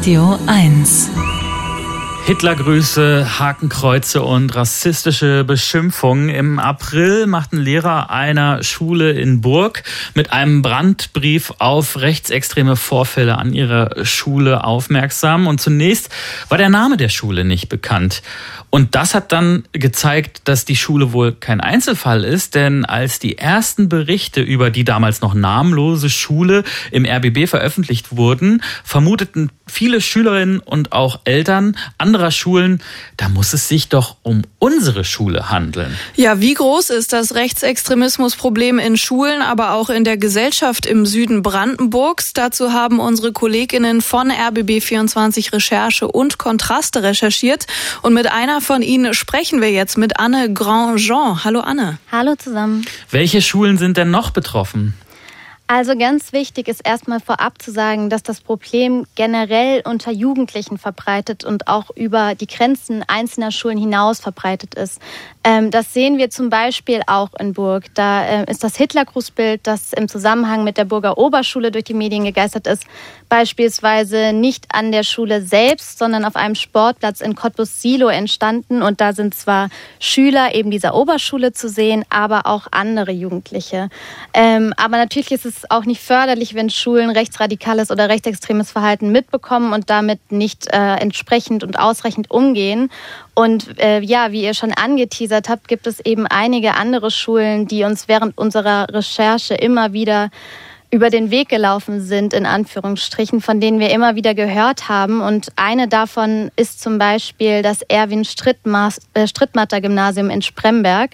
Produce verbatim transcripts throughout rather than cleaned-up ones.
Radio eins. Hitlergrüße, Hakenkreuze und rassistische Beschimpfungen. Im April machten Lehrer einer Schule in Burg mit einem Brandbrief auf rechtsextreme Vorfälle an ihrer Schule aufmerksam. Und zunächst war der Name der Schule nicht bekannt. Und das hat dann gezeigt, dass die Schule wohl kein Einzelfall ist, denn als die ersten Berichte über die damals noch namenlose Schule im R B B veröffentlicht wurden, vermuteten viele Schülerinnen und auch Eltern anderer Schulen, da muss es sich doch um unsere Schule handeln. Ja, wie groß ist das Rechtsextremismusproblem in Schulen, aber auch in der Gesellschaft im Süden Brandenburgs? Dazu haben unsere KollegInnen von R B B vierundzwanzig Recherche und Kontraste recherchiert. Und mit einer von ihnen sprechen wir jetzt, mit Anne Grandjean. Hallo Anne. Hallo zusammen. Welche Schulen sind denn noch betroffen? Also ganz wichtig ist erstmal vorab zu sagen, dass das Problem generell unter Jugendlichen verbreitet und auch über die Grenzen einzelner Schulen hinaus verbreitet ist. Ähm, das sehen wir zum Beispiel auch in Burg. Da äh, ist das Hitlergrußbild, das im Zusammenhang mit der Burger Oberschule durch die Medien gegeistert ist, beispielsweise nicht an der Schule selbst, sondern auf einem Sportplatz in Cottbus-Silo entstanden. Und da sind zwar Schüler eben dieser Oberschule zu sehen, aber auch andere Jugendliche. Ähm, aber natürlich ist es auch nicht förderlich, wenn Schulen rechtsradikales oder rechtsextremes Verhalten mitbekommen und damit nicht äh, entsprechend und ausreichend umgehen. Und äh, ja, wie ihr schon angeteasert habt, gibt es eben einige andere Schulen, die uns während unserer Recherche immer wieder über den Weg gelaufen sind, in Anführungsstrichen, von denen wir immer wieder gehört haben. Und eine davon ist zum Beispiel das Erwin-Strittmatter-Gymnasium in Spremberg.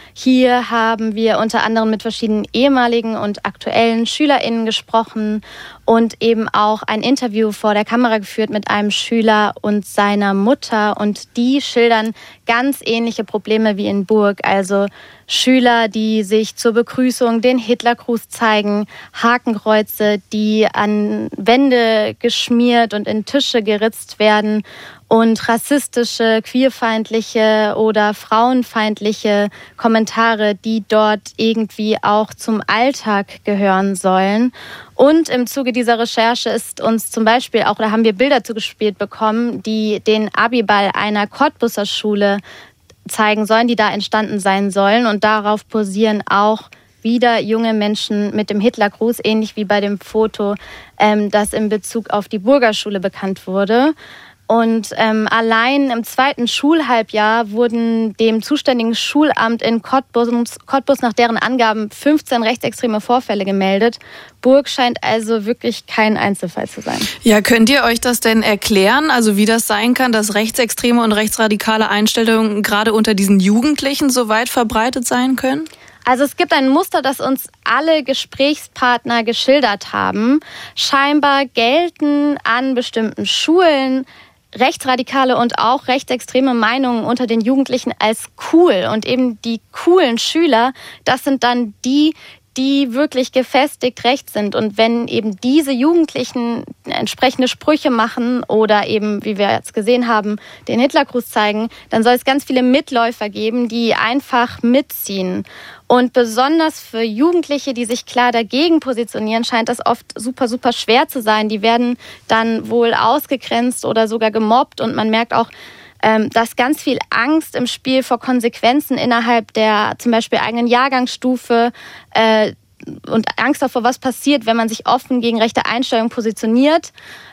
Hier haben wir unter anderem mit verschiedenen ehemaligen und aktuellen SchülerInnen gesprochen und eben auch ein Interview vor der Kamera geführt mit einem Schüler und seiner Mutter. Und die schildern ganz ähnliche Probleme wie in Burg. Also Schüler, die sich zur Begrüßung den Hitlergruß zeigen, Hakenkreuze, die an Wände geschmiert und in Tische geritzt werden und rassistische, queerfeindliche oder frauenfeindliche Kommentare, die dort irgendwie auch zum Alltag gehören sollen. Und im Zuge dieser Recherche ist uns zum Beispiel auch, da haben wir Bilder zugespielt bekommen, die den Abiball einer Cottbuser Schule zeigen sollen, die da entstanden sein sollen. Und darauf posieren auch wieder junge Menschen mit dem Hitlergruß, ähnlich wie bei dem Foto, ähm, das in Bezug auf die Burger Schule bekannt wurde. Und ähm, allein im zweiten Schulhalbjahr wurden dem zuständigen Schulamt in Cottbus, Cottbus nach deren Angaben fünfzehn rechtsextreme Vorfälle gemeldet. Burg scheint also wirklich kein Einzelfall zu sein. Ja, könnt ihr euch das denn erklären? Also wie das sein kann, dass rechtsextreme und rechtsradikale Einstellungen gerade unter diesen Jugendlichen so weit verbreitet sein können? Also es gibt ein Muster, das uns alle Gesprächspartner geschildert haben. Scheinbar gelten an bestimmten Schulen rechtsradikale und auch rechtsextreme Meinungen unter den Jugendlichen als cool. Und eben die coolen Schüler, das sind dann die, die wirklich gefestigt rechts sind. Und wenn eben diese Jugendlichen entsprechende Sprüche machen oder eben, wie wir jetzt gesehen haben, den Hitlergruß zeigen, dann soll es ganz viele Mitläufer geben, die einfach mitziehen. Und besonders für Jugendliche, die sich klar dagegen positionieren, scheint das oft super, super schwer zu sein. Die werden dann wohl ausgegrenzt oder sogar gemobbt. Und man merkt auch, dass ganz viel Angst im Spiel vor Konsequenzen innerhalb der zum Beispiel eigenen Jahrgangsstufe äh, und Angst davor, was passiert, wenn man sich offen gegen rechte Einstellungen positioniert.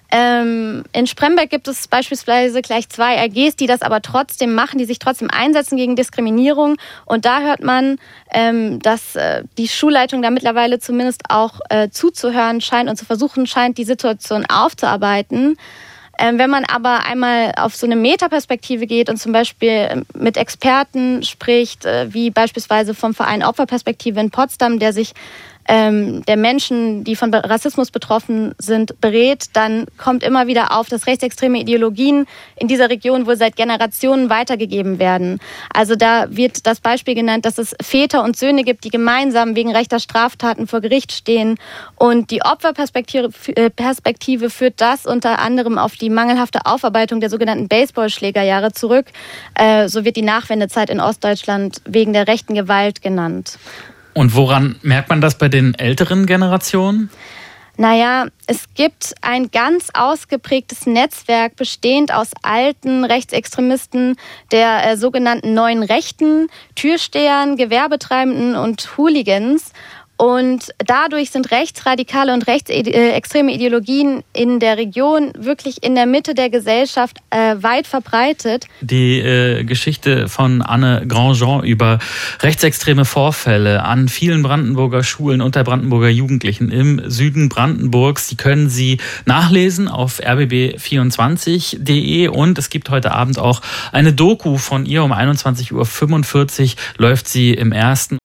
Ähm, in Spremberg gibt es beispielsweise gleich zwei A Gs, die das aber trotzdem machen, die sich trotzdem einsetzen gegen Diskriminierung. Und da hört man, ähm, dass äh, die Schulleitung da mittlerweile zumindest auch äh, zuzuhören scheint und zu versuchen scheint, die Situation aufzuarbeiten. Ähm, wenn man aber einmal auf so eine Metaperspektive geht und zum Beispiel mit Experten spricht, äh, wie beispielsweise vom Verein Opferperspektive in Potsdam, der sich ähm, der Menschen, die von Rassismus betroffen sind, berät, dann kommt immer wieder auf, dass rechtsextreme Ideologien in dieser Region wohl seit Generationen weitergegeben werden. Also da wird das Beispiel genannt, dass es Väter und Söhne gibt, die gemeinsam wegen rechter Straftaten vor Gericht stehen. Und die Opferperspektive Perspektive führt das unter anderem auf die mangelhafte Aufarbeitung der sogenannten Baseballschlägerjahre zurück. Äh, so wird die Nachwendezeit in Ostdeutschland wegen der rechten Gewalt genannt. Und woran merkt man das bei den älteren Generationen? Naja, es gibt ein ganz ausgeprägtes Netzwerk, bestehend aus alten Rechtsextremisten der äh, sogenannten neuen Rechten, Türstehern, Gewerbetreibenden und Hooligans. Und dadurch sind rechtsradikale und rechtsextreme Ideologien in der Region wirklich in der Mitte der Gesellschaft äh, weit verbreitet. Die äh, Geschichte von Anne Grandjean über rechtsextreme Vorfälle an vielen Brandenburger Schulen unter Brandenburger Jugendlichen im Süden Brandenburgs, die können Sie nachlesen auf r b b vierundzwanzig punkt d e und es gibt heute Abend auch eine Doku von ihr um einundzwanzig Uhr fünfundvierzig, läuft sie im ersten